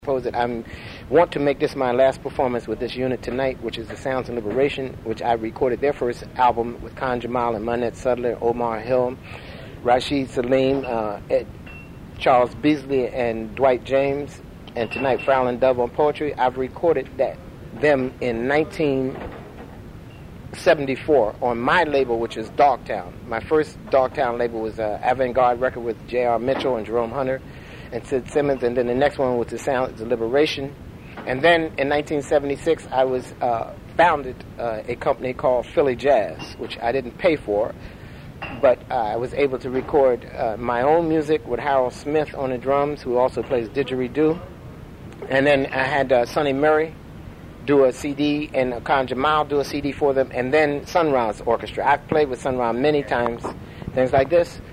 Suppose that I want to make this my last performance with this unit tonight, which is the Sounds of Liberation, which I recorded their first album with Khan Jamal and Manette Sudler, Omar Hill, Rashid Salim, Charles Beasley, and Dwight James, and tonight Frowlin Dove on poetry. I've recorded them in 1974 on my label, which is Dogtown. My first Dogtown label was Avant-Garde record with J.R. Mitchell and Jerome Hunter and Sid Simmons, and then the next one was the Sounds of Liberation. And then in 1976, I was founded a company called Philly Jazz, which I didn't pay for, but I was able to record my own music with Harold Smith on the drums, who also plays didgeridoo. And then I had Sonny Murray do a CD, and Khan Jamal do a CD for them, and then Sun Ra's Orchestra. I've played with Sun Ra many times, things like this.